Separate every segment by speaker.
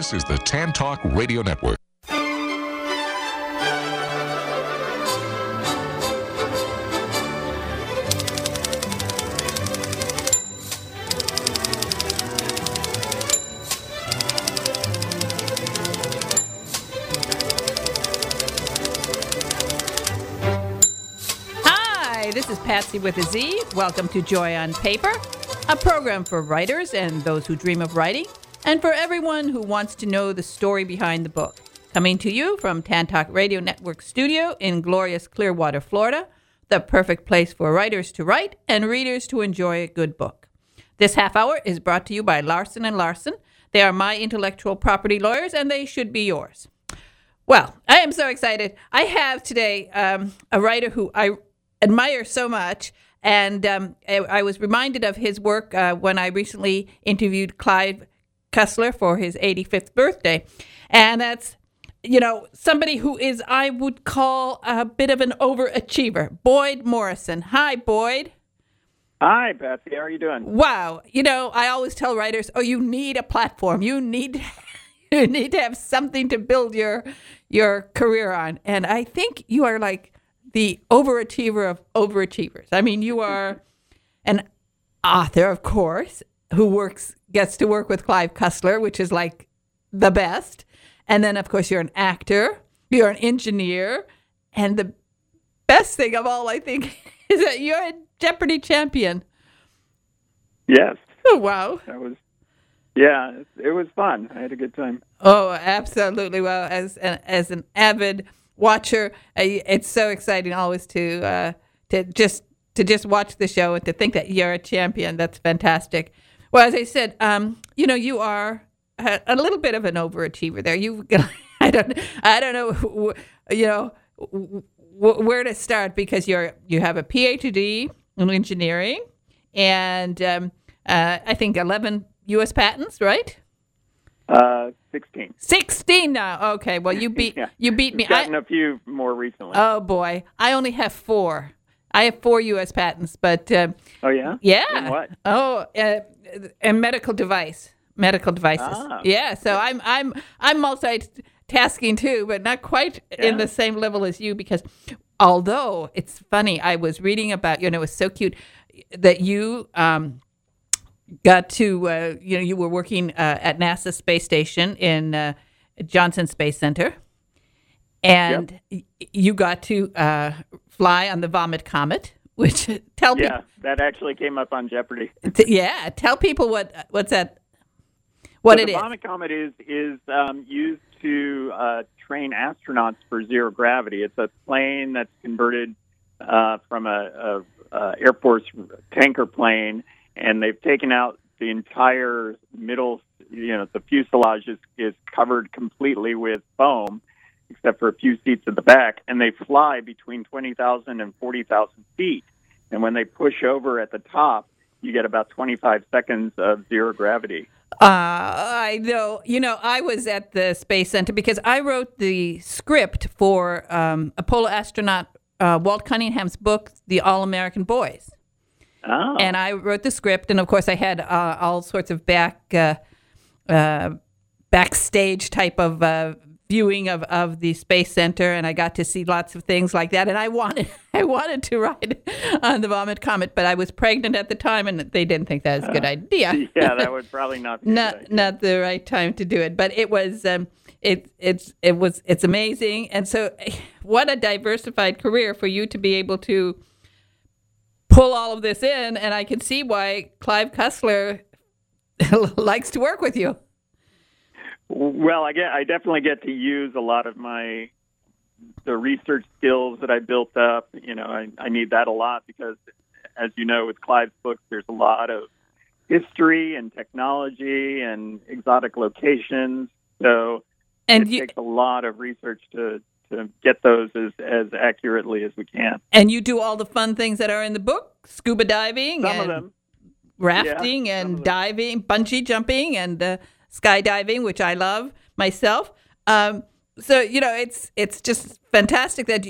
Speaker 1: This is the Tan Talk Radio Network.
Speaker 2: This is Patsy with a Z. Welcome to Joy on Paper, a program for writers and those who dream of writing, and for everyone who wants to know the story behind the book. Coming to you from Tan Talk Radio Network studio in glorious Clearwater, Florida, the perfect place for writers to write and readers to enjoy a good book. This half hour is brought to you by Larson & Larson. They are my intellectual property lawyers, and they should be yours. Well, I am so excited. I have today a writer who I admire so much, and I was reminded of his work when I recently interviewed Clive Cussler for his 85th birthday, and that's, somebody who is, I would call, a bit of an overachiever, Boyd Morrison. Hi, Boyd.
Speaker 3: Hi, Betsy. How are you doing?
Speaker 2: Wow. I always tell writers, you need a platform. You need to have something to build your career on, and I think you are like the overachiever of overachievers. I mean, you are an author, of course, who gets to work with Clive Cussler, which is like the best. And then, of course, you're an actor, you're an engineer, and the best thing of all, I think, is that you're a Jeopardy champion.
Speaker 3: Yes.
Speaker 2: Oh, wow.
Speaker 3: It was fun. I had a good time.
Speaker 2: Oh, absolutely. Well, as an avid watcher, it's so exciting always to just watch the show and to think that you're a champion. That's fantastic. Well, as I said, you are a little bit of an overachiever there. I don't know, where to start, because you have a PhD in engineering and I think 11 U.S. patents, right?
Speaker 3: 16.
Speaker 2: 16 now. Okay. Well, you beat me.
Speaker 3: Gotten a few more recently.
Speaker 2: Oh boy, I only have 4. I have 4 U.S. patents, but
Speaker 3: oh yeah.
Speaker 2: Yeah.
Speaker 3: In what?
Speaker 2: Oh, and medical devices.
Speaker 3: Ah.
Speaker 2: Yeah. So I'm multitasking too, but not quite in the same level as you, because although it's funny, I was reading about it was so cute that you got to, you were working at NASA Space Station in Johnson Space Center, and you got to fly on the Vomit Comet, which tell people.
Speaker 3: Yeah, that actually came up on Jeopardy.
Speaker 2: Tell people what's that. What it is.
Speaker 3: The Vomit Comet is used to train astronauts for zero gravity. It's a plane that's converted from a Air Force tanker plane. And they've taken out the entire middle, the fuselage is covered completely with foam, except for a few seats at the back. And they fly between 20,000 and 40,000 feet. And when they push over at the top, you get about 25 seconds of zero gravity.
Speaker 2: I know. I was at the Space Center because I wrote the script for Apollo astronaut Walt Cunningham's book, The All-American Boys.
Speaker 3: Oh.
Speaker 2: And I wrote the script, and of course I had all sorts of backstage type of viewing of the Space Center, and I got to see lots of things like that. And I wanted to ride on the Vomit Comet, but I was pregnant at the time, and they didn't think that was a good idea.
Speaker 3: Yeah, that would probably not be
Speaker 2: not the right time to do it. But it was it's amazing, and so what a diversified career for you to be able to pull all of this in, and I can see why Clive Cussler likes to work with you.
Speaker 3: Well, I definitely get to use a lot of the research skills that I built up. I need that a lot because, as you know, with Clive's books, there's a lot of history and technology and exotic locations. So it takes a lot of research to get those as accurately as we can.
Speaker 2: And you do all the fun things that are in the book, scuba diving,
Speaker 3: some of them,
Speaker 2: rafting, and diving, bungee jumping, and skydiving, which I love myself. So it's just fantastic that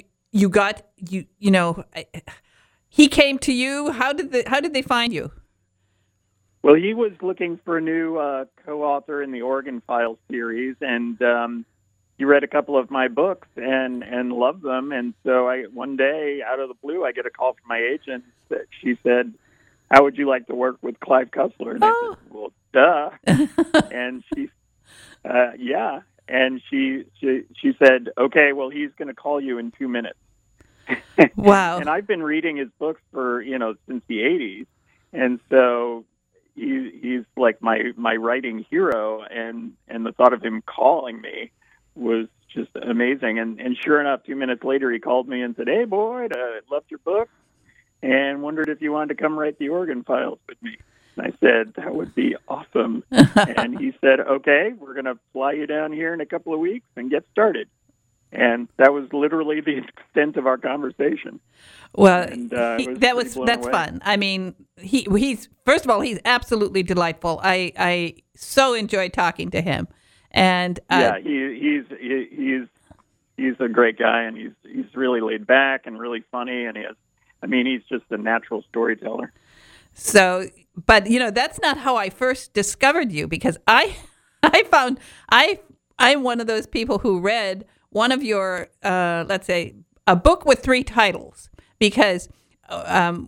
Speaker 2: he came to you. How did they find you?
Speaker 3: Well, he was looking for a new co-author in the Oregon Files series, and he read a couple of my books and loved them. And so one day, out of the blue, I get a call from my agent. She said, "How would you like to work with Clive Cussler?" And I said, "Well, duh." And she, yeah. And she said, "Okay, well, he's going to call you in 2 minutes."
Speaker 2: Wow.
Speaker 3: And I've been reading his books for, since the 80s. And so he's like my writing hero, and the thought of him calling me was just amazing. And sure enough, 2 minutes later, he called me and said, "Hey, Boyd, I loved your book and wondered if you wanted to come write the Oregon Files with me." And I said, "That would be awesome." And he said, "Okay, we're going to fly you down here in a couple of weeks and get started." And that was literally the extent of our conversation.
Speaker 2: Well,
Speaker 3: and,
Speaker 2: that's
Speaker 3: away.
Speaker 2: fun. I mean, he's first of all, he's absolutely delightful. I so enjoyed talking to him, and
Speaker 3: yeah, he's a great guy, and he's really laid back and really funny, and he's just a natural storyteller.
Speaker 2: So, but that's not how I first discovered you, because I found I'm one of those people who read one of your, let's say, a book with 3 titles, because the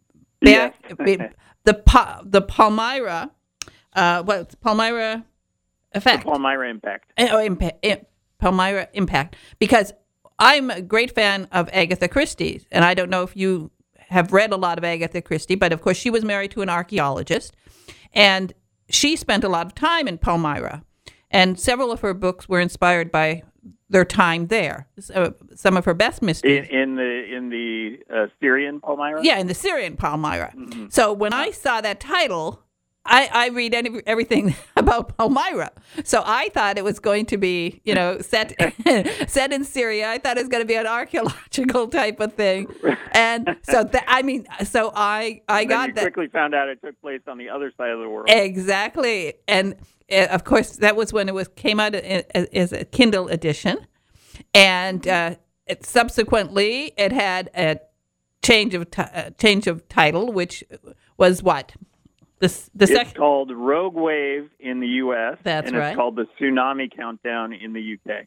Speaker 2: Palmyra, Palmyra Effect.
Speaker 3: The Palmyra Impact.
Speaker 2: Palmyra Impact, because I'm a great fan of Agatha Christie, and I don't know if you have read a lot of Agatha Christie, but of course she was married to an archaeologist, and she spent a lot of time in Palmyra, and several of her books were inspired by their time there. Some of her best mysteries
Speaker 3: in the Syrian Palmyra.
Speaker 2: Yeah, in the Syrian Palmyra. Mm-hmm. So when I saw that title, I read everything about Palmyra. So I thought it was going to be, set in Syria. I thought it was going to be an archaeological type of thing. And so I got that.
Speaker 3: Quickly found out it took place on the other side of the world.
Speaker 2: Exactly. And of course, that was when it came out as a Kindle edition. And subsequently, it had a change of title, which was what? It's
Speaker 3: called Rogue Wave in the U.S.
Speaker 2: That's
Speaker 3: and
Speaker 2: right.
Speaker 3: It's called the Tsunami Countdown in the U.K.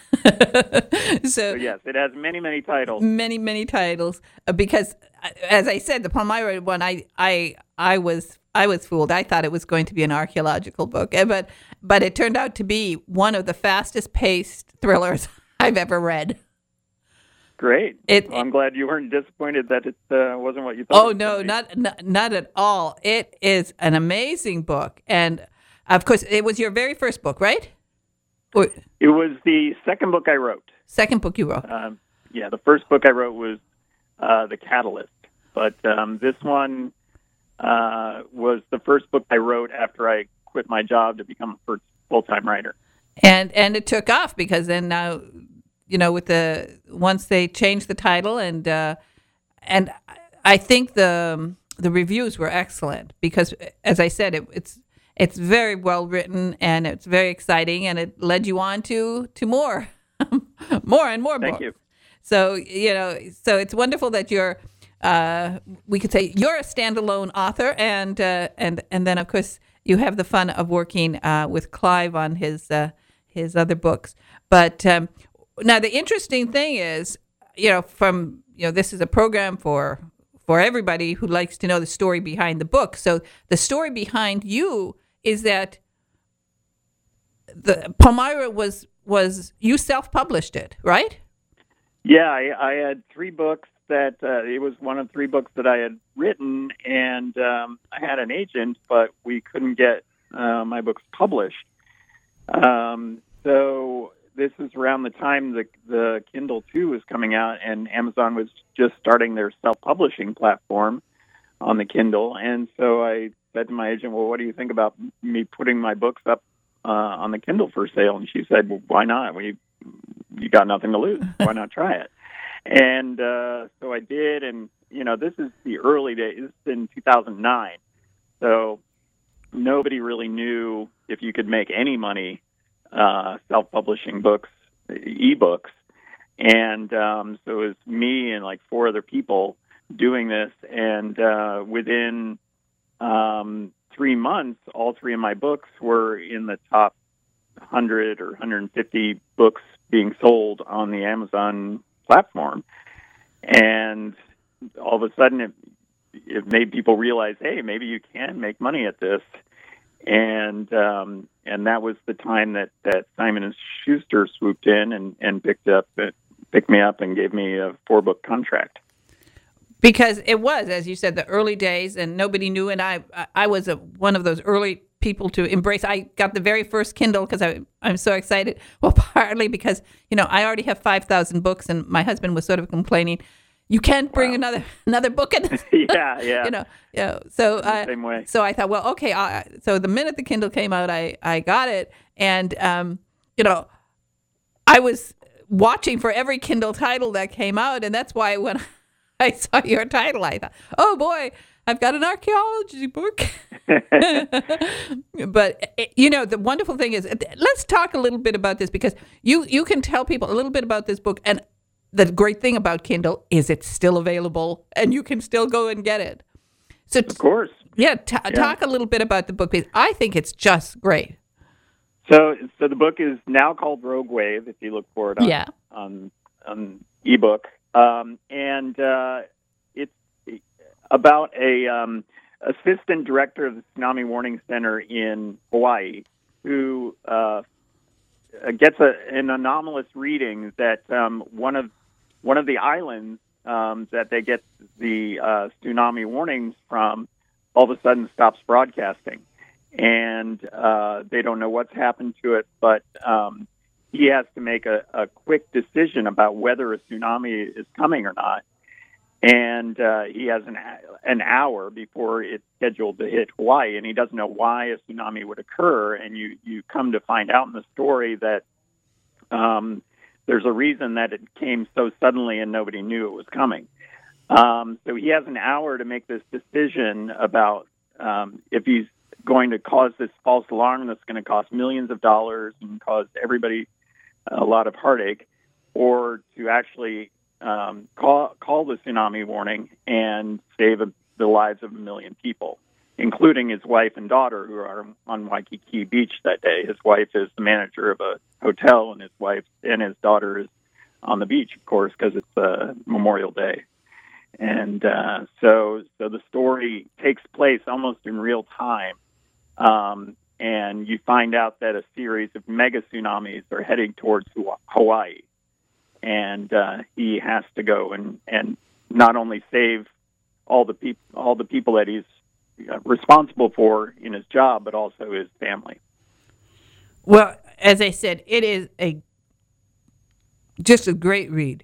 Speaker 3: So yes, it has many, many titles.
Speaker 2: Many, many titles. Because, as I said, the Palmyra one, I was fooled. I thought it was going to be an archaeological book, but it turned out to be one of the fastest paced thrillers I've ever read.
Speaker 3: Great. I'm glad you weren't disappointed that it wasn't what you thought.
Speaker 2: Oh, no, not at all. It is an amazing book. And, of course, it was your very first book, right?
Speaker 3: It was the second book I wrote.
Speaker 2: Second book you wrote.
Speaker 3: The first book I wrote was The Catalyst. But this one was the first book I wrote after I quit my job to become a full-time writer.
Speaker 2: And it took off, because then now, once they changed the title, and I think the reviews were excellent, because, as I said, it's very well written, and it's very exciting, and it led you on to more more and more books.
Speaker 3: Thank you.
Speaker 2: So so it's wonderful that you're we could say you're a standalone author, and then of course you have the fun of working with Clive on his other books. But now the interesting thing is, this is a program for everybody who likes to know the story behind the book. So the story behind you is that the Palmyra was you self-published it, right?
Speaker 3: Yeah, I had 3 books that it was one of 3 books that I had written, and I had an agent, but we couldn't get my books published. So this is around the time the Kindle 2 was coming out, and Amazon was just starting their self-publishing platform on the Kindle. And so I said to my agent, "Well, what do you think about me putting my books up on the Kindle for sale?" And she said, "Well, why not? You got nothing to lose. Why not try it?" And so I did. And, this is the early days. This is in 2009. So nobody really knew if you could make any money self-publishing books, ebooks. And so it was me and like 4 other people doing this. And within 3 months, all three of my books were in the top 100 or 150 books being sold on the Amazon platform. And all of a sudden, it made people realize, hey, maybe you can make money at this. And that was the time that Simon & Schuster swooped in and picked me up and gave me a 4-book contract.
Speaker 2: Because it was, as you said, the early days, and nobody knew. And I was one of those early people to embrace. I got the very first Kindle because I'm so excited. Well, partly because, I already have 5,000 books, and my husband was sort of complaining, you can't bring another book in.
Speaker 3: Yeah.
Speaker 2: So
Speaker 3: same way.
Speaker 2: So I thought, well, okay. So the minute the Kindle came out, I got it, and I was watching for every Kindle title that came out, and that's why when I saw your title, I thought, oh boy, I've got an archaeology book. But, the wonderful thing is, let's talk a little bit about this, because you can tell people a little bit about this book. And the great thing about Kindle is it's still available and you can still go and get it. So,
Speaker 3: of course.
Speaker 2: Yeah, talk a little bit about the book, because I think it's just great.
Speaker 3: So the book is now called Rogue Wave, if you look for it on ebook. And it's about a assistant director of the Tsunami Warning Center in Hawaii who gets an anomalous reading that one of the islands that they get the tsunami warnings from all of a sudden stops broadcasting. And they don't know what's happened to it, but he has to make a quick decision about whether a tsunami is coming or not. And he has an hour before it's scheduled to hit Hawaii, and he doesn't know why a tsunami would occur. And you come to find out in the story that there's a reason that it came so suddenly and nobody knew it was coming. So he has an hour to make this decision about if he's going to cause this false alarm that's going to cost millions of dollars and cause everybody a lot of heartache, or to actually call the tsunami warning and save the lives of 1 million people, including his wife and daughter, who are on Waikiki Beach that day. His wife is the manager of a hotel, and his daughter is on the beach, of course, because it's Memorial Day. And so the story takes place almost in real time. And you find out that a series of mega tsunamis are heading towards Hawaii. And he has to go and not only save all the people that he's responsible for in his job, but also his family.
Speaker 2: Well, as I said, it is just a great read.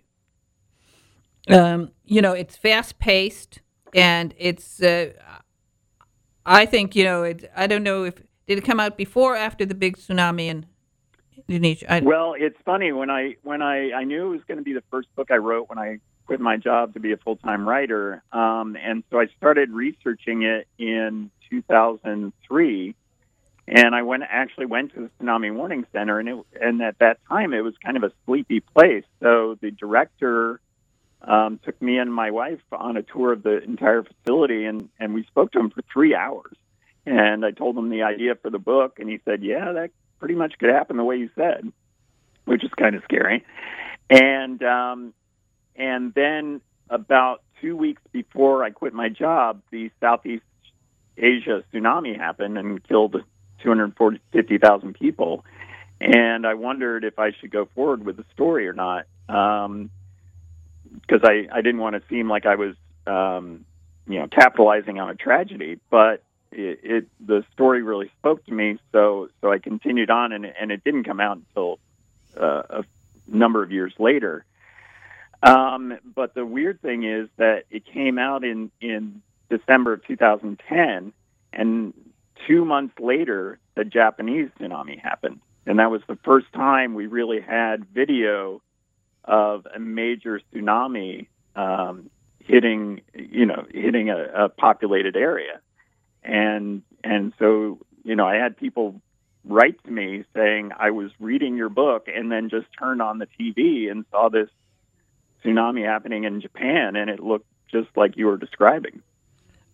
Speaker 2: It's fast-paced, and it's, I think, I don't know did it come out before or after the big tsunami in Indonesia?
Speaker 3: Well, it's funny, when I knew it was going to be the first book I wrote when I quit my job to be a full-time writer, and so I started researching it in 2003, and I went to the Tsunami Warning Center, and at that time it was kind of a sleepy place, so the director took me and my wife on a tour of the entire facility, and we spoke to him for 3 hours. And I told him the idea for the book, and he said, yeah, that pretty much could happen the way you said, which is kind of scary. And then about 2 weeks before I quit my job, the Southeast Asia tsunami happened and killed 250,000 people. And I wondered if I should go forward with the story or not, because I didn't want to seem like I was, capitalizing on a tragedy. But the story really spoke to me, so I continued on, and it didn't come out until a number of years later. But the weird thing is that it came out in December of 2010, and 2 months later, the Japanese tsunami happened. And that was the first time we really had video of a major tsunami hitting a populated area. And so, I had people write to me saying, I was reading your book and then just turned on the TV and saw this tsunami happening in Japan, and it looked just like you were describing.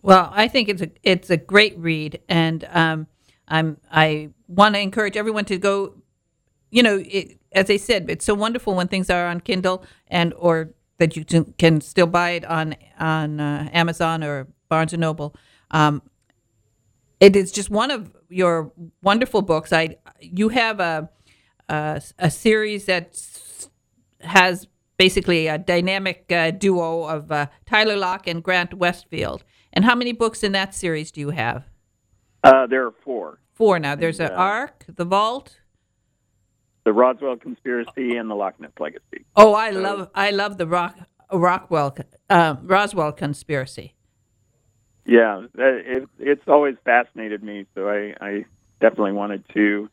Speaker 2: Well, I think it's a great read, and I want to encourage everyone to go. As I said, it's so wonderful when things are on Kindle or that you can still buy it on Amazon or Barnes and Noble. It is just one of your wonderful books. You have a series that has basically a dynamic duo of Tyler Locke and Grant Westfield. And how many books in that series do you have?
Speaker 3: There are 4.
Speaker 2: 4 now. There's an Ark, The Vault,
Speaker 3: the Roswell Conspiracy, and the Loch Ness Legacy.
Speaker 2: Oh, I love the Roswell Conspiracy.
Speaker 3: Yeah, it's always fascinated me, so I definitely wanted to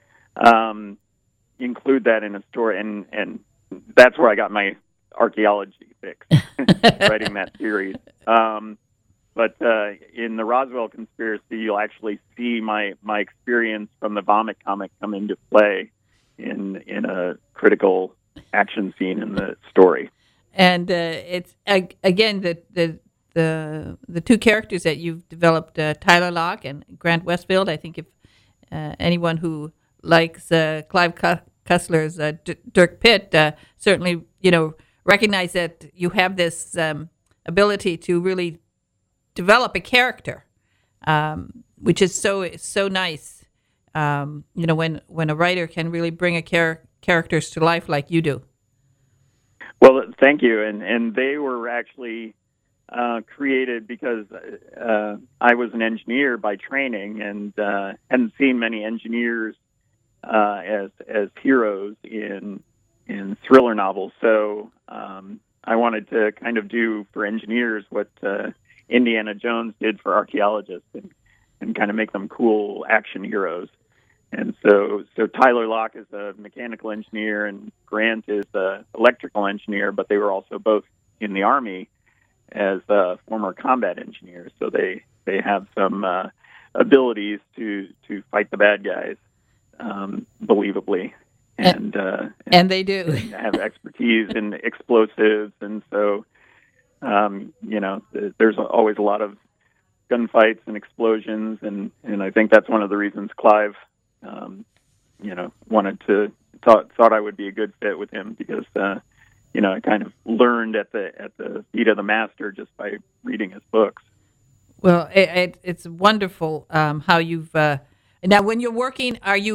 Speaker 3: include that in a story, and that's where I got my archaeology fix, writing that series. But in the Roswell Conspiracy, you'll actually see my experience from the Vomit comic come into play in a critical action scene in the story. And
Speaker 2: it's again the two characters that you've developed, Tyler Locke and Grant Westfield. I think if anyone who likes Clive Cussler's Dirk Pitt certainly recognize that you have this ability to really develop a character, which is so nice. When a writer can really bring characters to life like you do.
Speaker 3: Well, thank you. And they were actually created because I was an engineer by training and hadn't seen many engineers as heroes in thriller novels. So I wanted to kind of do for engineers what Indiana Jones did for archaeologists and kind of make them cool action heroes. And so Tyler Locke is a mechanical engineer and Grant is an electrical engineer, but they were also both in the Army as former combat engineers. So they have some abilities to fight the bad guys believely. And
Speaker 2: they do.
Speaker 3: Have expertise in explosives. And so, there's always a lot of gunfights and explosions. And I think that's one of the reasons Clive thought I would be a good fit with him because, I kind of learned at the feet of the master just by reading his books.
Speaker 2: Well, it's wonderful how you've now when you're working,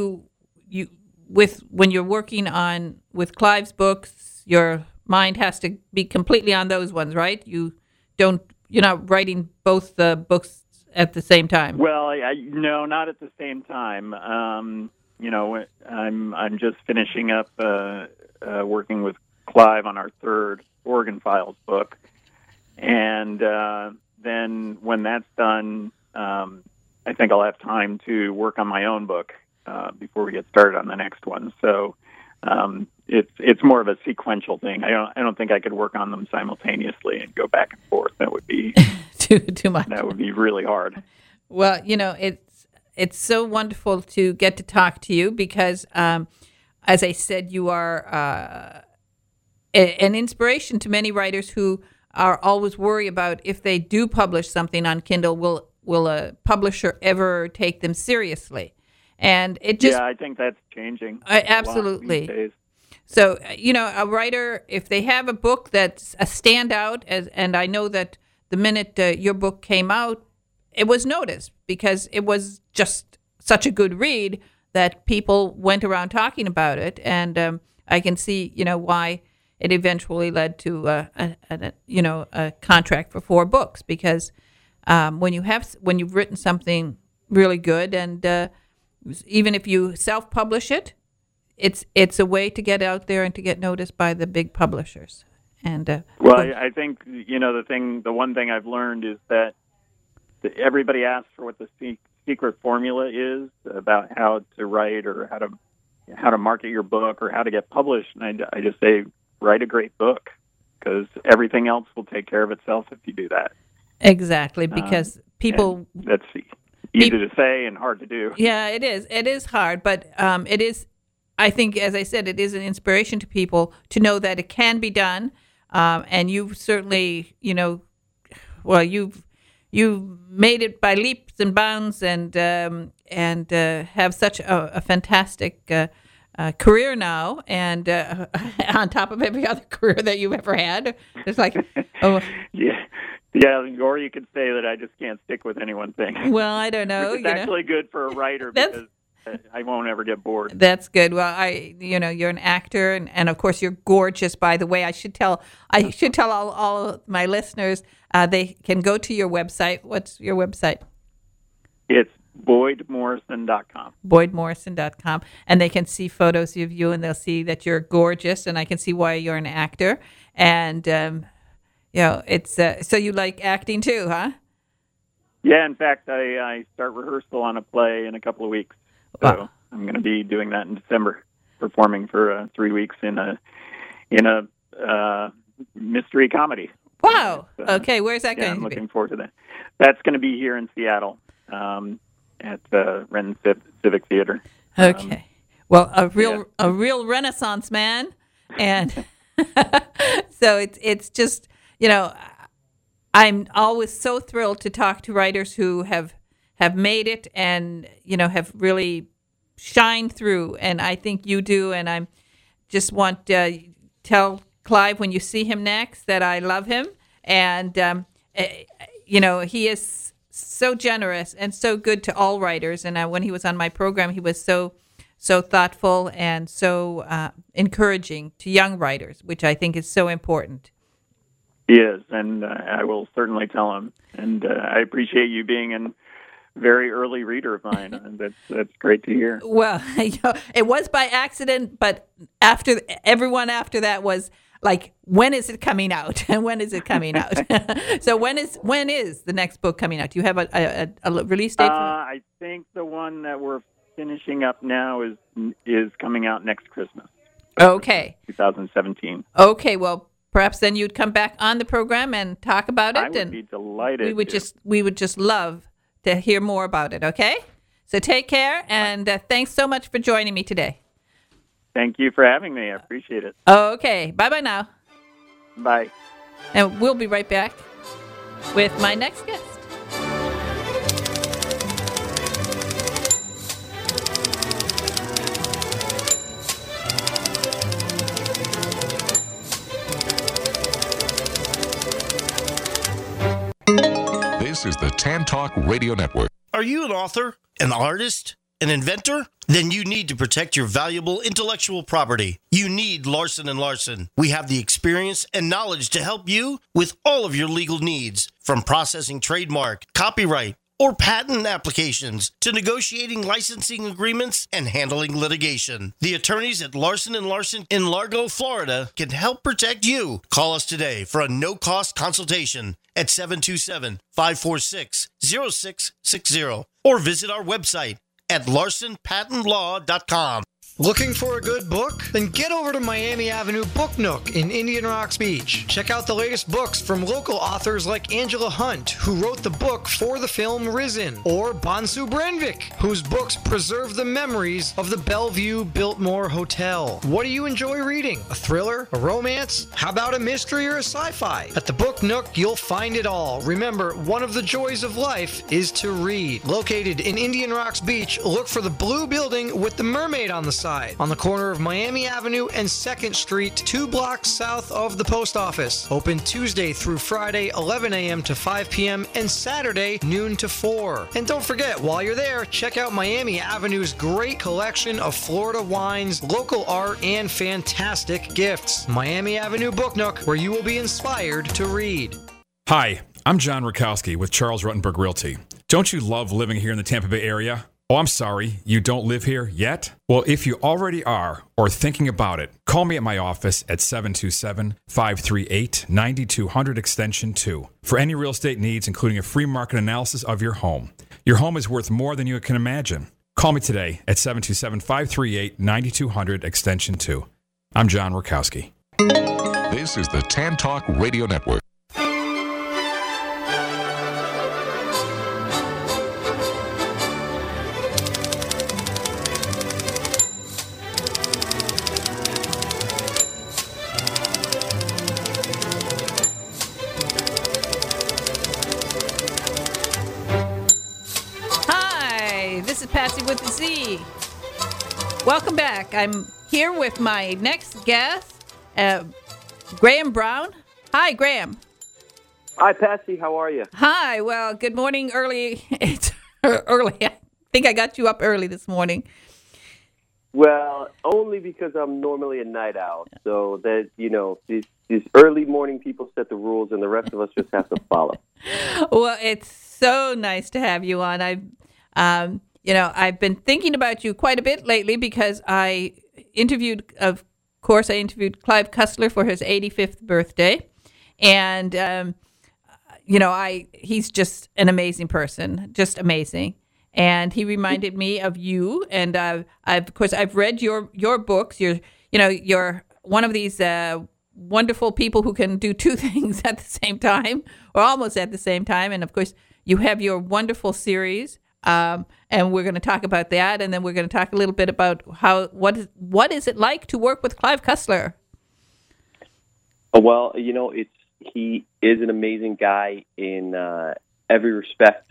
Speaker 2: when you're working with Clive's books, your mind has to be completely on those ones, right? You're not writing both the books at the same time.
Speaker 3: Well, no, not at the same time. I'm just finishing up working with Clive on our 3rd Oregon Files book, and then when that's done, I think I'll have time to work on my own book before we get started on the next one. So it's more of a sequential thing. I don't think I could work on them simultaneously and go back and forth. That would be
Speaker 2: too much.
Speaker 3: That would be really hard.
Speaker 2: Well, it's so wonderful to get to talk to you because, as I said, you are an inspiration to many writers who are always worried about if they do publish something on Kindle, will a publisher ever take them seriously? And it just
Speaker 3: I think that's changing.
Speaker 2: Absolutely.
Speaker 3: These days.
Speaker 2: So a writer, if they have a book that's a standout, and I know that the minute your book came out, it was noticed because it was just such a good read that people went around talking about it, and I can see why it eventually led to a contract for 4 books because when you've written something really good and even if you self-publish it, it's a way to get out there and to get noticed by the big publishers. And
Speaker 3: I think the one thing I've learned is that everybody asks for what the secret formula is about how to write or how to market your book or how to get published, and I just say write a great book because everything else will take care of itself if you do that.
Speaker 2: Exactly, because people
Speaker 3: that's easy to say and hard to do.
Speaker 2: Yeah, it is. It is hard, but it is. I think, as I said, it is an inspiration to people to know that it can be done. And you've certainly, you've you made it by leaps and bounds, and have such a fantastic career now, and on top of every other career that you've ever had. It's like, oh.
Speaker 3: Yeah, or you could say that I just can't stick with any one thing.
Speaker 2: Well, I don't know.
Speaker 3: It's actually good for a writer because I won't ever get bored.
Speaker 2: That's good. Well, you're an actor, and of course you're gorgeous. By the way, I should tell all of my listeners they can go to your website. What's your website?
Speaker 3: It's BoydMorrison.com.
Speaker 2: BoydMorrison.com, and they can see photos of you, and they'll see that you're gorgeous, and I can see why you're an actor. And it's so you like acting too, huh?
Speaker 3: Yeah, in fact, I start rehearsal on a play in a couple of weeks. So wow. I'm going to be doing that in December, performing for 3 weeks in a mystery comedy.
Speaker 2: Wow. Okay, where's that going to be?
Speaker 3: I'm looking forward to that. That's going to be here in Seattle at Renton Civic Theater.
Speaker 2: Okay. Well, a real Renaissance man, and so it's just, I'm always so thrilled to talk to writers who have made it and, have really shined through. And I think you do. And I just want to tell Clive when you see him next that I love him. And, he is so generous and so good to all writers. And when he was on my program, he was so thoughtful and so encouraging to young writers, which I think is so important.
Speaker 3: He is, and I will certainly tell him. And I appreciate you being a very early reader of mine. And that's great to hear.
Speaker 2: Well, it was by accident, but everyone after that was like, when is it coming out? And when is it coming out? So when is the next book coming out? Do you have a release date for it?
Speaker 3: I think the one that we're finishing up now is coming out next Christmas.
Speaker 2: Okay.
Speaker 3: 2017.
Speaker 2: Okay, well, perhaps then you'd come back on the program and talk about it.
Speaker 3: I would be delighted.
Speaker 2: We would just love to hear more about it. Okay, so take care, and thanks so much for joining me today.
Speaker 3: Thank you for having me. I appreciate it.
Speaker 2: Okay, bye now.
Speaker 3: Bye.
Speaker 2: And we'll be right back with my next guest.
Speaker 1: This is the Tan Talk Radio Network.
Speaker 4: Are you an author, an artist, an inventor? Then you need to protect your valuable intellectual property. You need Larson & Larson. We have the experience and knowledge to help you with all of your legal needs, from processing trademark, copyright, or patent applications to negotiating licensing agreements and handling litigation. The attorneys at Larson & Larson in Largo, Florida can help protect you. Call us today for a no-cost consultation at 727-546-0660 or visit our website at larsonpatentlaw.com.
Speaker 5: Looking for a good book? Then get over to Miami Avenue Book Nook in Indian Rocks Beach. Check out the latest books from local authors like Angela Hunt, who wrote the book for the film Risen, or Bonsu Brenvik, whose books preserve the memories of the Bellevue Biltmore Hotel. What do you enjoy reading? A thriller? A romance? How about a mystery or a sci-fi? At the Book Nook, you'll find it all. Remember, one of the joys of life is to read. Located in Indian Rocks Beach, look for the blue building with the mermaid on the side, on the corner of Miami Avenue and 2nd Street, 2 blocks south of the post office. Open Tuesday through Friday, 11 a.m. to 5 p.m. and Saturday, noon to 4. And don't forget, while you're there, check out Miami Avenue's great collection of Florida wines, local art, and fantastic gifts. Miami Avenue Book Nook, where you will be inspired to read.
Speaker 6: Hi, I'm John Rakowski with Charles Ruttenberg Realty. Don't you love living here in the Tampa Bay area? Oh, I'm sorry, you don't live here yet? Well, if you already are, or thinking about it, call me at my office at 727-538-9200 extension 2 for any real estate needs, including a free market analysis of your home. Your home is worth more than you can imagine. Call me today at 727-538-9200 extension 2. I'm John Rakowski.
Speaker 1: This is the Tan Talk Radio Network.
Speaker 2: Welcome back. I'm here with my next guest, Graham Brown. Hi, Graham.
Speaker 7: Hi, Patsy. How are you?
Speaker 2: Hi. Well, good morning. Early. It's early. I think I got you up early this morning.
Speaker 7: Well, only because I'm normally a night owl. So that, these early morning people set the rules, and the rest of us just have to follow.
Speaker 2: Well, it's so nice to have you on. I've been thinking about you quite a bit lately because I interviewed Clive Cussler for his 85th birthday. And, he's just an amazing person, just amazing. And he reminded me of you. And I've read your books. You're one of these wonderful people who can do two things at the same time, or almost at the same time. And of course, you have your wonderful series. And we're going to talk about that, and then we're going to talk a little bit about what is it like to work with Clive Cussler.
Speaker 7: Well, he is an amazing guy in every respect.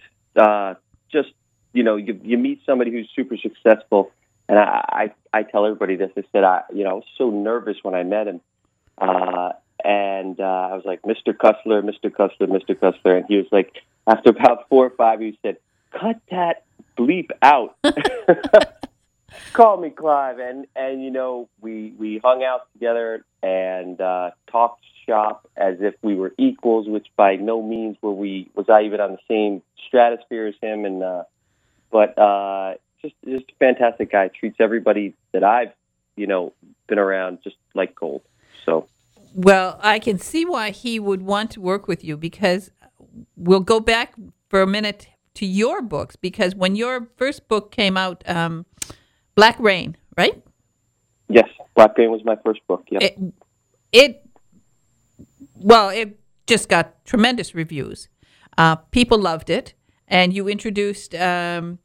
Speaker 7: You meet somebody who's super successful, and I tell everybody this. I said I was so nervous when I met him, and I was like, Mr. Cussler, Mr. Cussler, Mr. Cussler, and he was like, after about 4 or 5, he said, cut that bleep out. Call me Clive. And we hung out together and talked shop as if we were equals, which by no means was I even on the same stratosphere as him. And but just a fantastic guy. Treats everybody that I've been around just like gold. So,
Speaker 2: well, I can see why he would want to work with you, because we'll go back for a minute to your books, because when your first book came out, Black Rain, right?
Speaker 7: Yes, Black Rain was my first book. Yeah.
Speaker 2: It just got tremendous reviews. People loved it, and you introduced your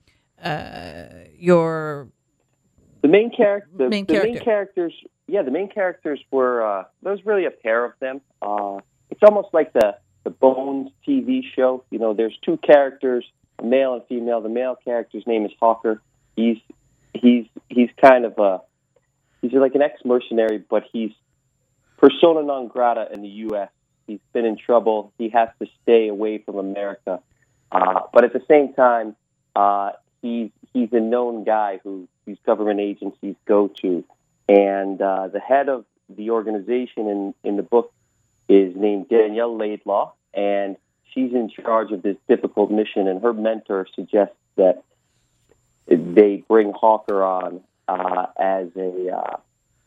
Speaker 7: the main character. The main characters. Yeah, the main characters were there was really a pair of them. It's almost like the Bones TV show. There's 2 characters, a male and female. The male character's name is Hawker. He's kind of he's like an ex-mercenary, but he's persona non grata in the U.S. He's been in trouble. He has to stay away from America. But at the same time, he's a known guy who these government agencies go to. And the head of the organization in the book is named Danielle Laidlaw, and she's in charge of this difficult mission, and her mentor suggests that they bring Hawker on as a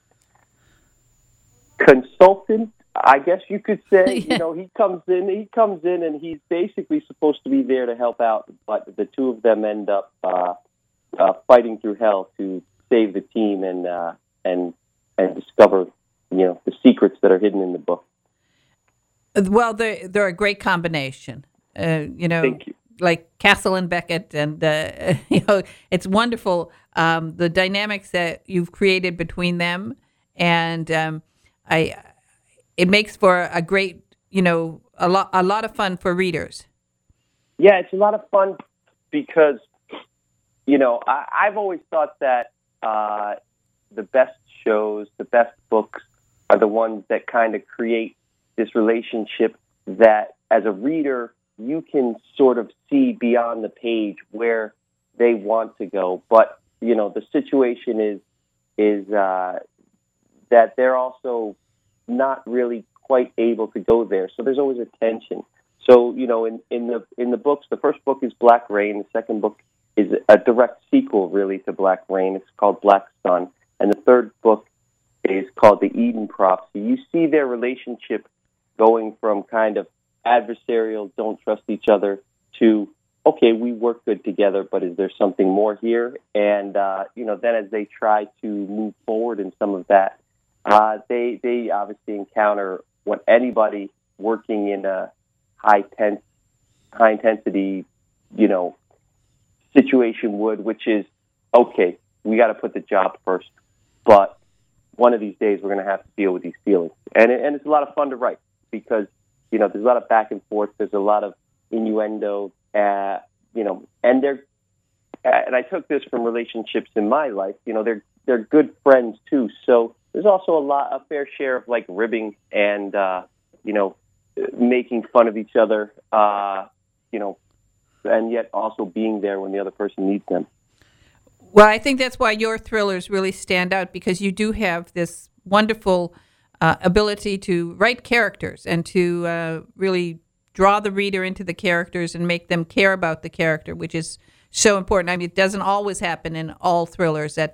Speaker 7: consultant, I guess you could say. He comes in, and he's basically supposed to be there to help out, but the 2 of them end up fighting through hell to save the team and discover the secrets that are hidden in the book.
Speaker 2: Well, they're a great combination. Thank you. Like Castle and Beckett, and it's wonderful the dynamics that you've created between them, and it makes for a great, a lot of fun for readers.
Speaker 7: Yeah, it's a lot of fun because I've always thought that the best shows, the best books, are the ones that kind of create this relationship that, as a reader, you can sort of see beyond the page where they want to go. But, the situation is that they're also not really quite able to go there. So there's always a tension. So, in the books, the first book is Black Rain. The second book is a direct sequel, really, to Black Rain. It's called Black Sun. And the third book is called The Eden Prophecy. You see their relationship going from kind of adversarial, don't trust each other, to, okay, we work good together, but is there something more here? And, then as they try to move forward in some of that, they obviously encounter what anybody working in a high intensity, situation would, which is, okay, we got to put the job first, but one of these days we're going to have to deal with these feelings. And it's a lot of fun to write because, there's a lot of back and forth. There's a lot of innuendo, and I took this from relationships in my life. they're good friends too. So there's also a fair share of like ribbing and making fun of each other, and yet also being there when the other person needs them.
Speaker 2: Well, I think that's why your thrillers really stand out, because you do have this wonderful ability to write characters and to really draw the reader into the characters and make them care about the character, which is so important. I mean, it doesn't always happen in all thrillers that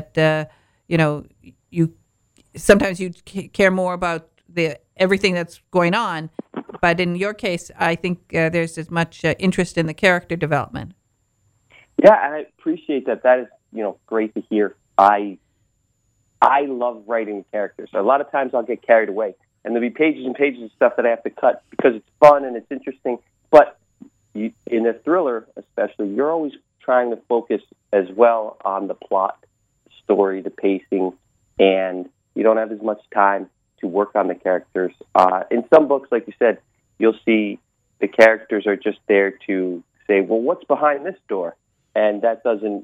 Speaker 2: you sometimes you care more about everything that's going on, but in your case, I think there's as much interest in the character development.
Speaker 7: Yeah, and I appreciate that. That is, great to hear. I love writing characters. A lot of times I'll get carried away, and there'll be pages and pages of stuff that I have to cut because it's fun and it's interesting. But in a thriller, especially, you're always trying to focus as well on the plot, the story, the pacing, and you don't have as much time to work on the characters. In some books, like you said, you'll see the characters are just there to say, well, what's behind this door? And that doesn't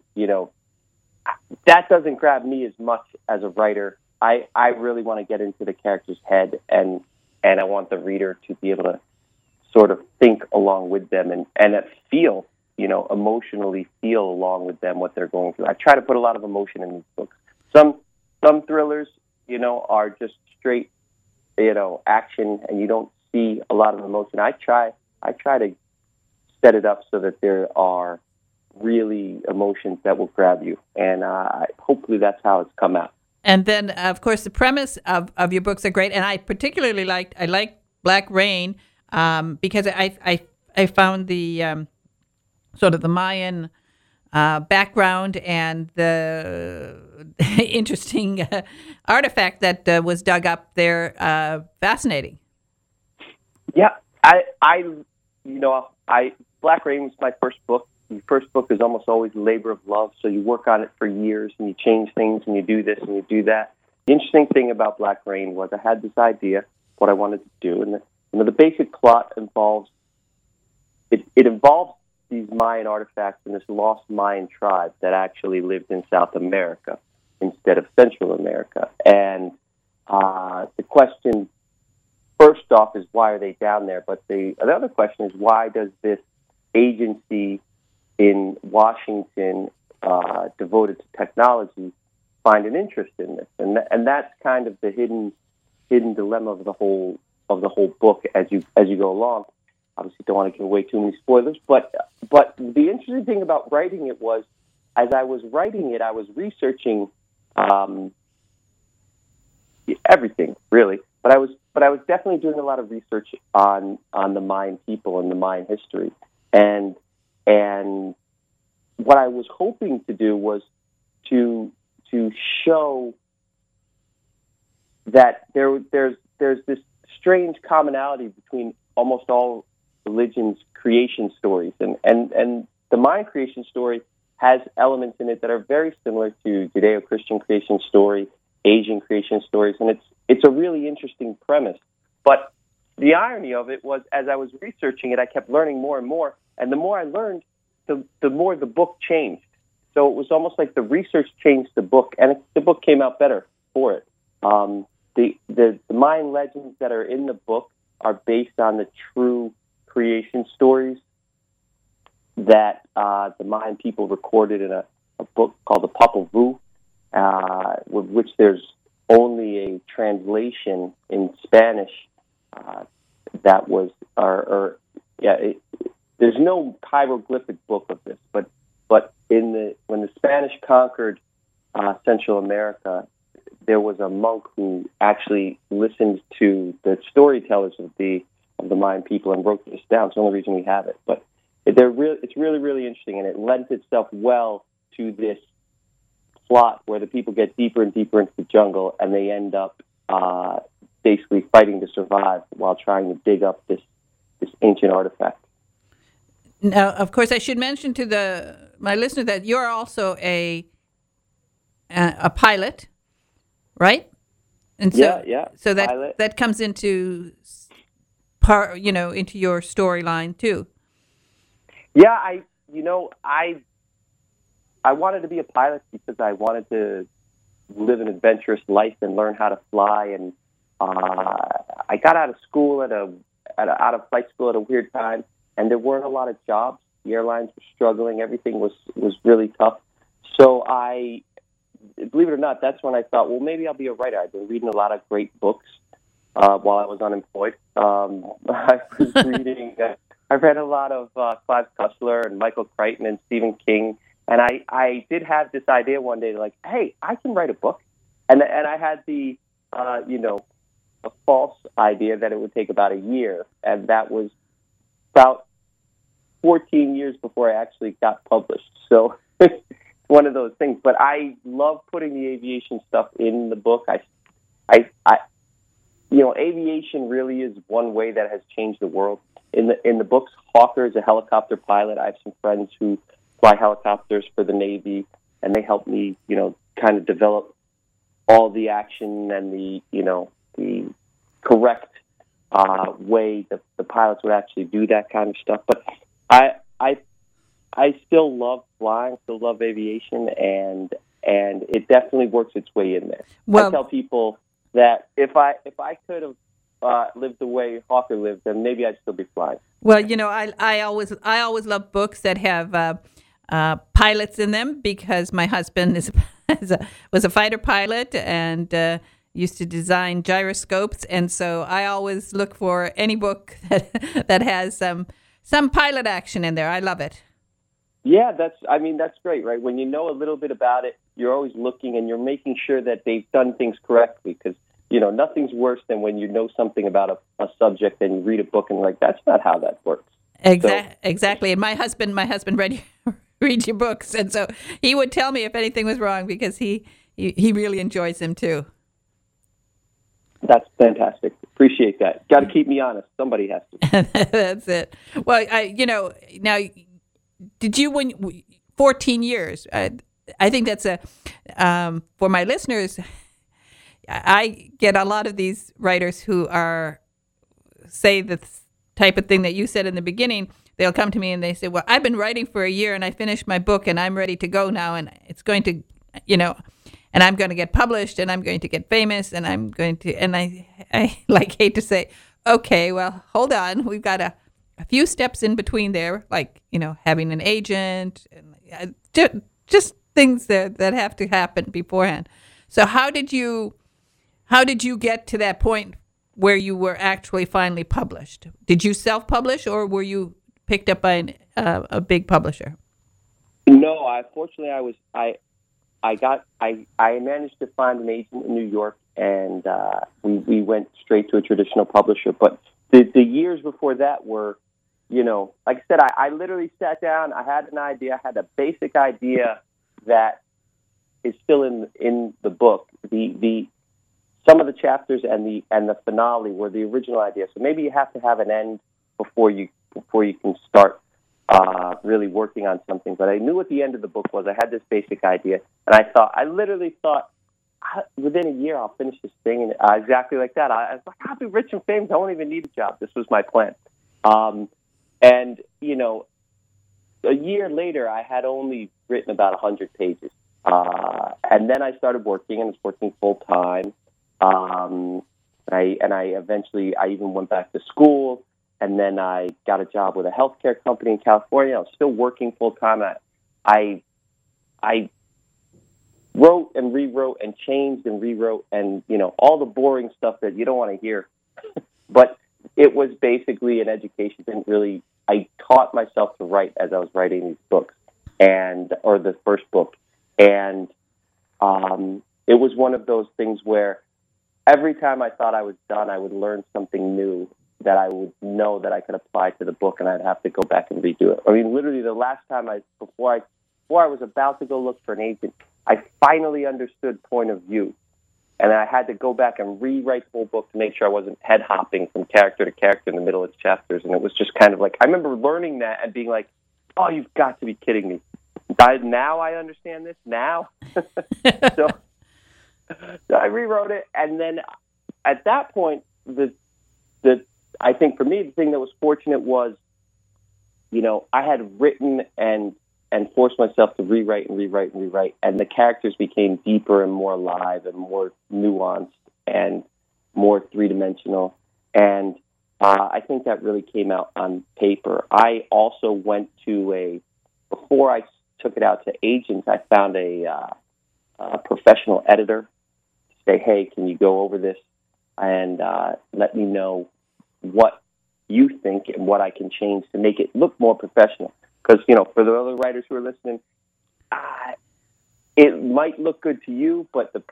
Speaker 7: grab me as much as a writer. I really want to get into the character's head, and I want the reader to be able to sort of think along with them and feel, emotionally feel along with them what they're going through. I try to put a lot of emotion in these books. Some thrillers, are just straight, action, and you don't see a lot of emotion. I try to set it up so that there are really emotions that will grab you, and hopefully that's how it's come out.
Speaker 2: And then, of course, the premise of your books are great, and I particularly liked Black Rain because I found the sort of the Mayan background and the interesting artifact that was dug up there fascinating.
Speaker 7: Yeah, Black Rain was my first book. The first book is almost always a labor of love, so you work on it for years and you change things and you do this and you do that. The interesting thing about Black Rain was I had this idea, what I wanted to do, and the basic plot involves these Mayan artifacts and this lost Mayan tribe that actually lived in South America instead of Central America. And the question, first off, is why are they down there? But the other question is, why does this agency in Washington devoted to technology find an interest in this? And that's kind of the hidden dilemma of the whole book as you go along. Obviously, don't want to give away too many spoilers, but the interesting thing about writing it was, as I was writing it, I was researching everything really, but I was definitely doing a lot of research on the Mayan people and the Mayan history, and what I was hoping to do was to show that there's this strange commonality between almost all religions' creation stories, and the Mayan creation story has elements in it that are very similar to Judeo-Christian creation story, Asian creation stories, and it's a really interesting premise. But the irony of it was, as I was researching it, I kept learning more and more, and the more I learned, the more the book changed. So it was almost like the research changed the book, and the book came out better for it. The Mayan legends that are in the book are based on the true creation stories that the Mayan people recorded in a book called the Popol Vuh, with which there's only a translation in Spanish that was, there's no hieroglyphic book of this, but when the Spanish conquered Central America, there was a monk who actually listened to the storytellers of the Mayan people and wrote this down. It's the only reason we have it. But it's really, really interesting, and it lends itself well to this plot where the people get deeper and deeper into the jungle, and they end up basically fighting to survive while trying to dig up this ancient artifact.
Speaker 2: Now, of course, I should mention to my listener that you're also a pilot, right? And so, so that comes into into your storyline too.
Speaker 7: Yeah, I wanted to be a pilot because I wanted to live an adventurous life and learn how to fly. And I got out of school out of flight school at a weird time, and there weren't a lot of jobs. The airlines were struggling. Everything was really tough. So I, believe it or not, that's when I thought, well, maybe I'll be a writer. I've been reading a lot of great books while I was unemployed. I was reading. I've read a lot of Clive Cussler and Michael Crichton and Stephen King, and I did have this idea one day, like, hey, I can write a book, and I had the a false idea that it would take about a year, and that was about 14 years before I actually got published. So it's one of those things. But I love putting the aviation stuff in the book. Aviation really is one way that has changed the world. In the books, Hawker is a helicopter pilot. I have some friends who fly helicopters for the Navy, and they help me, kind of develop all the action and the correct way the pilots would actually do that kind of stuff. But I still love flying, still love aviation, and it definitely works its way in there.
Speaker 2: Well,
Speaker 7: I tell people that if I could have lived the way Hawker lived, then maybe I'd still be flying.
Speaker 2: Well, I always love books that have pilots in them, because my husband was a fighter pilot and used to design gyroscopes, and so I always look for any book that has some pilot action in there. I love it.
Speaker 7: Yeah, that's great, right? When you know a little bit about it, you're always looking and you're making sure that they've done things correctly, because nothing's worse than when you know something about a subject and you read a book and you're like, that's not how that works.
Speaker 2: Exactly. And my husband reads your books, and so he would tell me if anything was wrong, because he really enjoys them too.
Speaker 7: That's fantastic. Appreciate that. Got to keep me honest. Somebody has to.
Speaker 2: That's it. Well, now, did you, when 14 years, I think that's for my listeners, I get a lot of these writers who say the type of thing that you said in the beginning. They'll come to me and they say, well, I've been writing for a year and I finished my book and I'm ready to go now, and it's going to, and I'm going to get published and I'm going to get famous and I'm going to, and I hate to say, okay, well, hold on. We've got a few steps in between there, like, having an agent and just things that have to happen beforehand. So how did you get to that point where you were actually finally published? Did you self-publish, or were you picked up by a big publisher?
Speaker 7: No, fortunately I managed to find an agent in New York, and we went straight to a traditional publisher. But the years before that were, like I said, I literally sat down. I had an idea. I had a basic idea that is still in the book. Some of the chapters and the finale were the original idea. So maybe you have to have an end before you can start really working on something. But I knew what the end of the book was. I had this basic idea, and I literally thought, within a year I'll finish this thing, and exactly like that. I was like, I'll be rich and famous. I won't even need a job. This was my plan. And a year later, I had only written about 100 pages, and then I started working, and was working full time. I eventually even went back to school. And then I got a job with a healthcare company in California. I was still working full time. I wrote and rewrote and changed and rewrote, and all the boring stuff that you don't want to hear. But it was basically an education. I taught myself to write as I was writing these books, or the first book, and it was one of those things where every time I thought I was done, I would learn something new that I would know that I could apply to the book, and I'd have to go back and redo it. I mean, literally the last time before I was about to go look for an agent, I finally understood point of view. And I had to go back and rewrite the whole book to make sure I wasn't head hopping from character to character in the middle of chapters. And it was just kind of like, I remember learning that and being like, oh, you've got to be kidding me. Now I understand this now. So I rewrote it. And then at that point, I think for me, the thing that was fortunate was, I had written and and forced myself to rewrite and rewrite and rewrite. And the characters became deeper and more alive and more nuanced and more three-dimensional. And I think that really came out on paper. I also went to before I took it out to agents, I found a professional editor to say, hey, can you go over this and let me know what you think and what I can change to make it look more professional. Because, for the other writers who are listening, it might look good to you, but the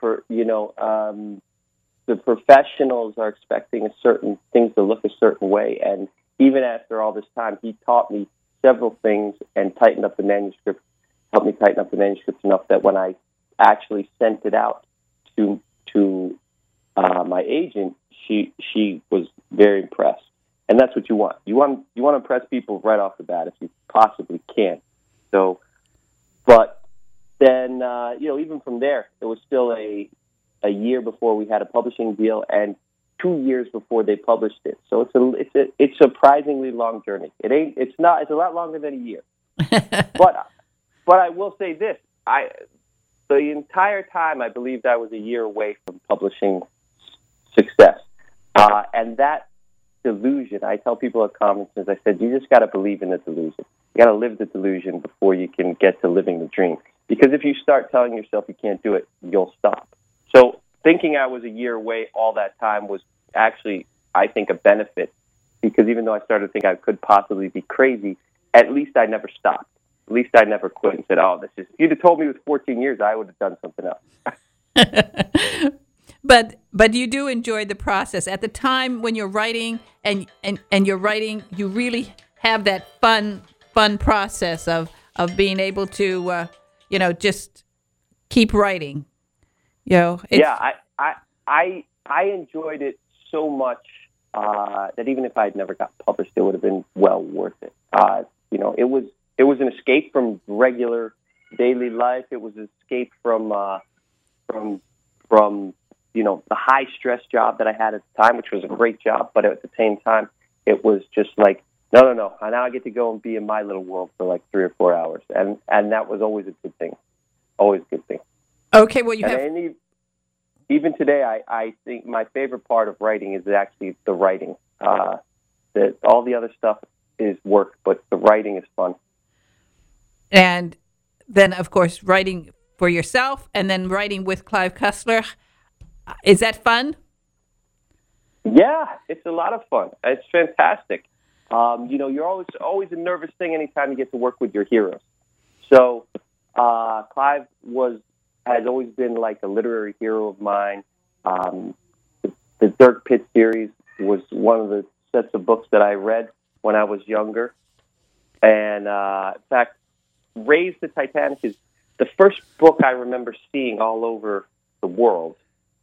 Speaker 7: professionals are expecting certain things to look a certain way. And even after all this time, he taught me several things and helped me tighten up the manuscript enough that when I actually sent it out to my agent, she was very impressed. And that's what you want. You want to impress people right off the bat if you possibly can. So, but then even from there, it was still a year before we had a publishing deal, and 2 years before they published it. So it's a surprisingly long journey. It's a lot longer than a year. But I will say this: the entire time I believed I was a year away from publishing success, and that delusion. I tell people at conferences, I said, you just got to believe in the delusion. You got to live the delusion before you can get to living the dream. Because if you start telling yourself you can't do it, you'll stop. So thinking I was a year away all that time was actually, I think, a benefit. Because even though I started to think I could possibly be crazy, at least I never stopped. At least I never quit and said, if you'd have told me it was 14 years, I would have done something else.
Speaker 2: But you do enjoy the process. At the time when you're writing and you're writing, you really have that fun process of being able to just keep writing.
Speaker 7: Yeah, I enjoyed it so much that even if I had never got published, it would have been well worth it. It was an escape from regular daily life. It was an escape from the high stress job that I had at the time, which was a great job, but at the same time, it was just like, no. Now I get to go and be in my little world for like 3 or 4 hours, and that was always a good thing. Always a good thing.
Speaker 2: Okay, well,
Speaker 7: even today, I think my favorite part of writing is actually the writing. All the other stuff is work, but the writing is fun.
Speaker 2: And then, of course, writing for yourself, and then writing with Clive Cussler. Is that fun?
Speaker 7: Yeah, it's a lot of fun. It's fantastic. You're always a nervous thing anytime you get to work with your heroes. So Clive has always been like a literary hero of mine. The Dirk Pitt series was one of the sets of books that I read when I was younger. And in fact, Raise the Titanic is the first book I remember seeing all over the world.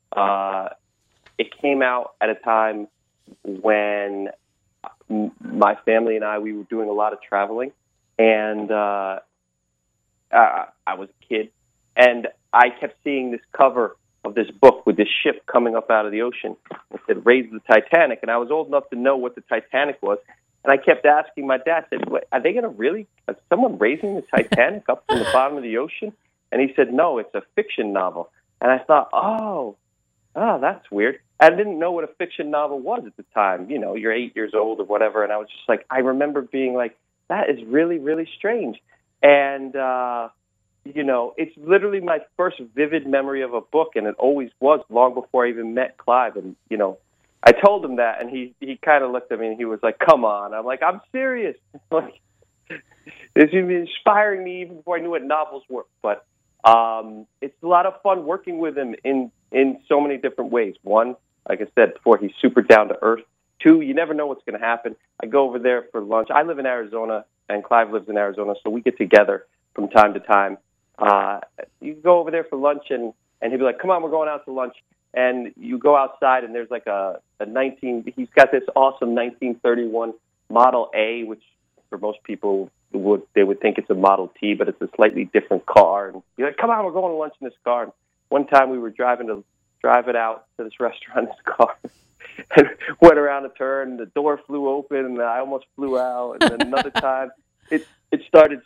Speaker 7: It came out at a time when my family and we were doing a lot of traveling, and I was a kid, and I kept seeing this cover of this book with this ship coming up out of the ocean. It said, Raise the Titanic, and I was old enough to know what the Titanic was, and I kept asking my dad, are they going to really, is someone raising the Titanic up from the bottom of the ocean? And he said, no, it's a fiction novel. And I thought, oh, that's weird. I didn't know what a fiction novel was at the time. You're 8 years old or whatever. And I was just like, I remember being like, that is really, really strange. And, it's literally my first vivid memory of a book. And it always was long before I even met Clive. And, I told him that, and he kind of looked at me and he was like, come on. I'm like, I'm serious. Like, it's inspiring me even before I knew what novels were. But it's a lot of fun working with him in so many different ways. One, like I said before, he's super down to earth. Two, you never know what's going to happen. I go over there for lunch. I live in Arizona, and Clive lives in Arizona, so we get together from time to time. You go over there for lunch, and he'll be like, come on, we're going out to lunch. And you go outside, and there's like he's got this awesome 1931 Model A, which for most people would think it's a Model T, but it's a slightly different car. And you're like, come on, we're going to lunch in this car. And one time we were driving it out to this restaurant in this car, and went around a turn, and the door flew open, and I almost flew out. And then another time, it started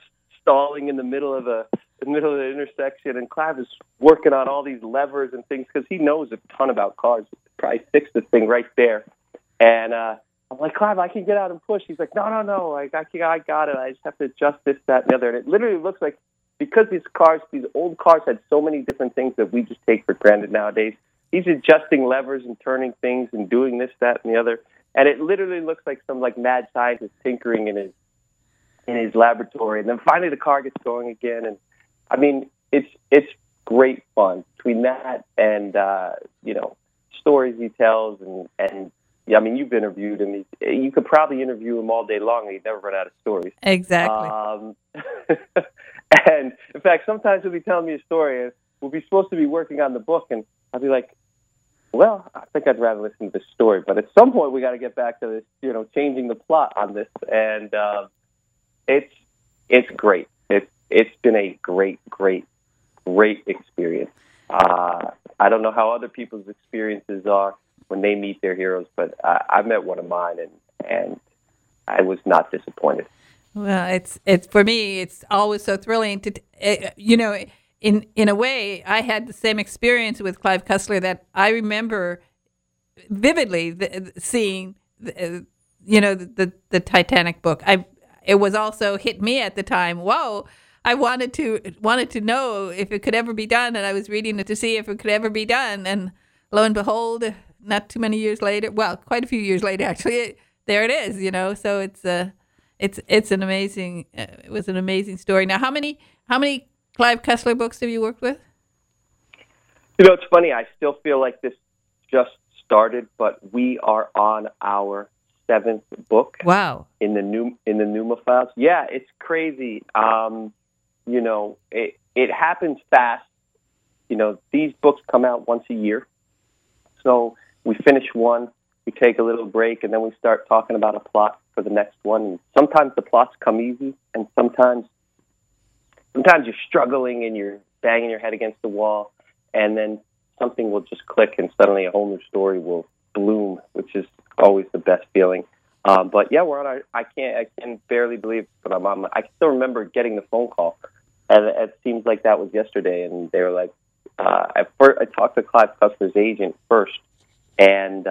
Speaker 7: stalling in the middle of the intersection, and Clive is working on all these levers and things because he knows a ton about cars. Probably fix this thing right there. And I'm like, Clive, I can get out and push. He's like, no, I got it. I just have to adjust this, that, and the other. And it literally looks like, because these old cars had so many different things that we just take for granted nowadays, he's adjusting levers and turning things and doing this, that, and the other. And it literally looks like some mad scientist tinkering in his laboratory. And then finally the car gets going again. And I mean, it's great fun between that and stories he tells and yeah, I mean, you've interviewed him. You could probably interview him all day long, and he'd never run out of stories.
Speaker 2: Exactly.
Speaker 7: And in fact, sometimes he'll be telling me a story, and we'll be supposed to be working on the book, and I'll be like, well, I think I'd rather listen to this story. But at some point, we got to get back to this, changing the plot on this. And it's great. It's been a great experience. I don't know how other people's experiences are when they meet their heroes, but I met one of mine, and I was not disappointed.
Speaker 2: Well, it's for me, it's always so thrilling to, in a way, I had the same experience with Clive Cussler that I remember vividly seeing, the Titanic book. It was also hit me at the time. Whoa. I wanted to know if it could ever be done, and I was reading it to see if it could ever be done. And lo and behold, not too many years later, well, quite a few years later, actually, there it is. So it's an amazing. It was an amazing story. Now, how many Clive Cussler books have you worked with?
Speaker 7: It's funny. I still feel like this just started, but we are on our 7th book.
Speaker 2: Wow!
Speaker 7: In the Numa files. Yeah, it's crazy. It happens fast. These books come out once a year. So we finish one, we take a little break, and then we start talking about a plot for the next one. And sometimes the plots come easy, and sometimes you're struggling and you're banging your head against the wall, and then something will just click, and suddenly a whole new story will bloom, which is always the best feeling. But yeah, we're on our. I can barely believe, but I still remember getting the phone call, and it seems like that was yesterday. And they were like, I talked to Clive Cussler's agent first, and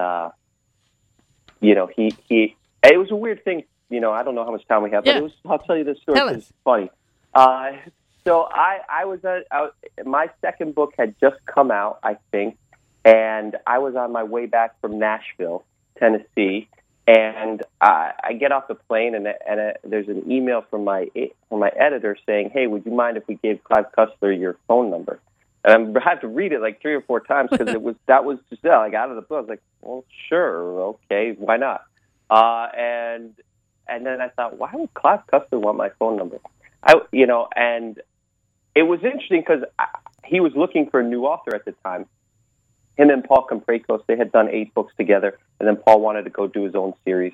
Speaker 7: he. It was a weird thing. I don't know how much time we have, but I'll tell you this story. It's funny. So I was my second book had just come out, I think, and I was on my way back from Nashville, Tennessee. And I get off the plane, and there's an email from my editor saying, "Hey, would you mind if we gave Clive Cussler your phone number?" And I had to read it like 3 or 4 times because that was just out of the book. I was like, "Well, sure, okay, why not?" And then I thought, why would Clive Cussler want my phone number? And it was interesting because he was looking for a new author at the time. Him and Paul Compracos, they had done 8 books together, and then Paul wanted to go do his own series,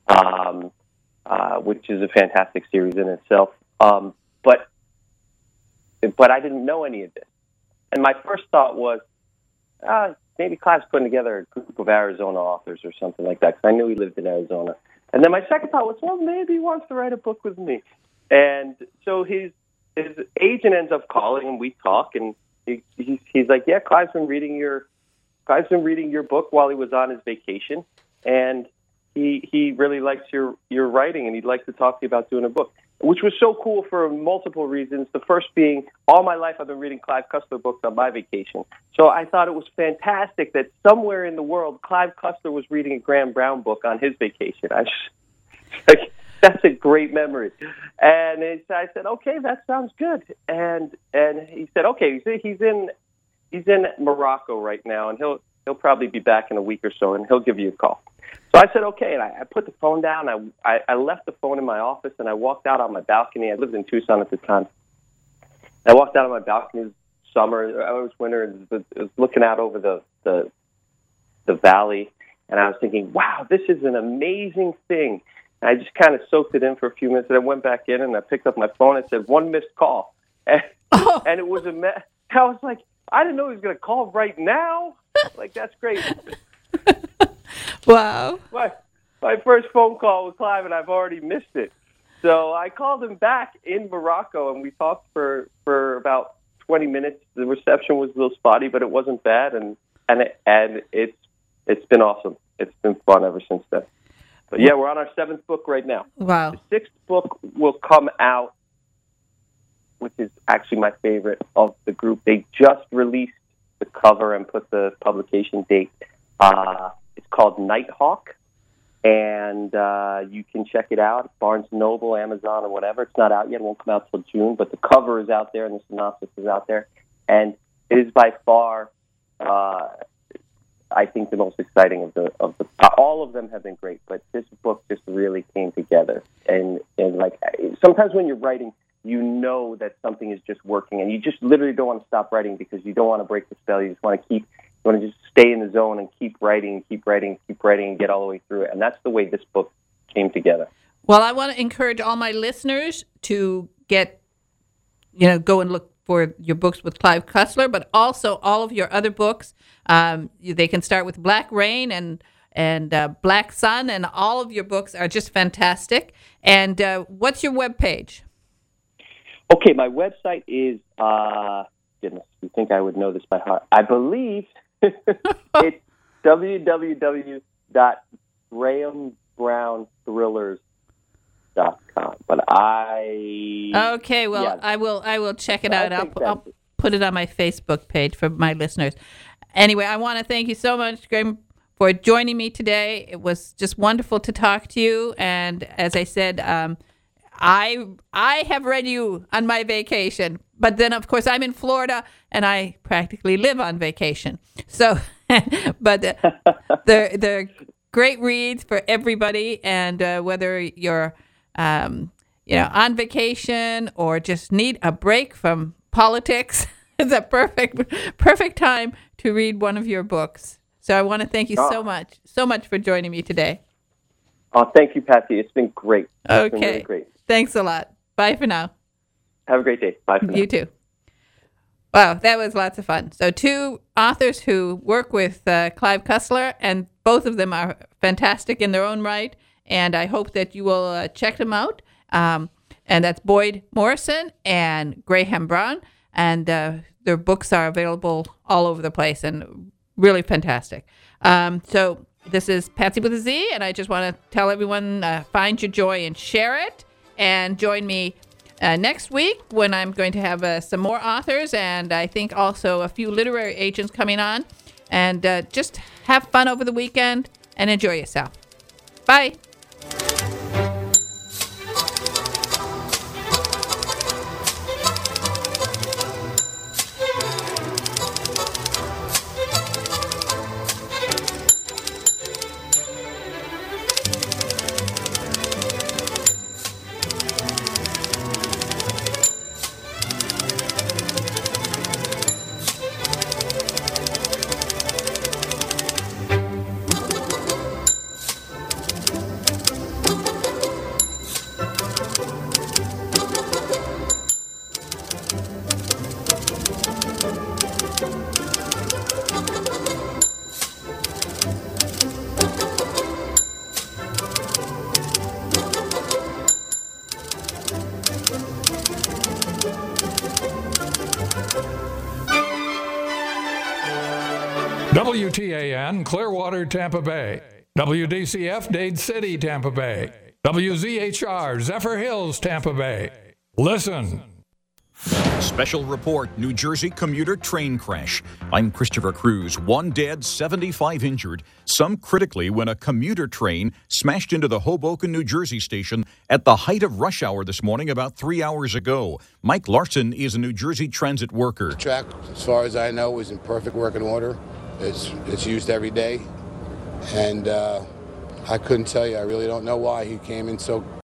Speaker 7: which is a fantastic series in itself. But I didn't know any of this. And my first thought was, maybe Clive's putting together a group of Arizona authors or something like that, because I knew he lived in Arizona. And then my second thought was, well, maybe he wants to write a book with me. And so his agent ends up calling, and we talk, and he's like, yeah, Clive's been reading your book while he was on his vacation, and he really likes your writing, and he'd like to talk to you about doing a book, which was so cool for multiple reasons. The first being, all my life I've been reading Clive Cussler books on my vacation. So I thought it was fantastic that somewhere in the world, Clive Cussler was reading a Graham Brown book on his vacation. That's a great memory. And I said, okay, that sounds good. And he said, okay, he's in Morocco right now, and he'll probably be back in a week or so, and he'll give you a call. So I said, okay, and I put the phone down. I left the phone in my office, and I walked out on my balcony. I lived in Tucson at the time. I walked out on my balcony. It was summer. It was winter. It was looking out over the valley, and I was thinking, wow, this is an amazing thing. And I just kind of soaked it in for a few minutes, and I went back in, and I picked up my phone and said, 1 missed call. And it was I was like, I didn't know he was going to call right now. Like, that's great.
Speaker 2: Wow.
Speaker 7: My first phone call with Clive, and I've already missed it. So I called him back in Morocco, and we talked for about 20 minutes. The reception was a little spotty, but it wasn't bad, and it's been awesome. It's been fun ever since then. But yeah, we're on our 7th book right now.
Speaker 2: Wow.
Speaker 7: The 6th book will come out, which is actually my favorite of the group. They just released the cover and put the publication date. It's called Nighthawk, and you can check it out at Barnes & Noble, Amazon, or whatever. It's not out yet. It won't come out till June, but the cover is out there and the synopsis is out there. And it is by far, I think, the most exciting of the. All of them have been great, but this book just really came together. And like sometimes when you're writing, you know that something is just working, and you just literally don't want to stop writing because you don't want to break the spell. You just want to just stay in the zone and keep writing, and get all the way through it. And that's the way this book came together.
Speaker 2: Well, I want to encourage all my listeners to go and look for your books with Clive Cussler, but also all of your other books. They can start with Black Rain and Black Sun, and all of your books are just fantastic. And what's your webpage?
Speaker 7: Okay, my website is, goodness, you think I would know this by heart. I believe it's www.grahambrownthrillers.com. But
Speaker 2: Okay, well, yeah. I will check it out. I'll put it on my Facebook page for my listeners. Anyway, I want to thank you so much, Graham, for joining me today. It was just wonderful to talk to you. And as I said, I have read you on my vacation, but then of course I'm in Florida and I practically live on vacation. So, but they're great reads for everybody, and whether you're on vacation or just need a break from politics, it's a perfect time to read one of your books. So I want to thank you so much for joining me today.
Speaker 7: Oh, thank you, Patsy. It's been great. It's been really great.
Speaker 2: Thanks a lot. Bye for now.
Speaker 7: Have a great day. Bye for now.
Speaker 2: You too. Wow, that was lots of fun. So 2 authors who work with Clive Cussler, and both of them are fantastic in their own right, and I hope that you will check them out. And that's Boyd Morrison and Graham Brown, and their books are available all over the place and really fantastic. So this is Patsy with a Z, and I just want to tell everyone, find your joy and share it. And join me next week when I'm going to have some more authors, and I think also a few literary agents coming on. And just have fun over the weekend and enjoy yourself. Bye.
Speaker 8: WTAN, Clearwater, Tampa Bay. WDCF, Dade City, Tampa Bay. WZHR, Zephyr Hills, Tampa Bay. Listen.
Speaker 9: Special report, New Jersey commuter train crash. I'm Christopher Cruz. 1 dead, 75 injured, some critically when a commuter train smashed into the Hoboken, New Jersey station at the height of rush hour this morning about 3 hours ago. Mike Larson is a New Jersey transit worker.
Speaker 10: The track, as far as I know, is in perfect working order. It's used every day. And I couldn't tell you. I really don't know why he came in so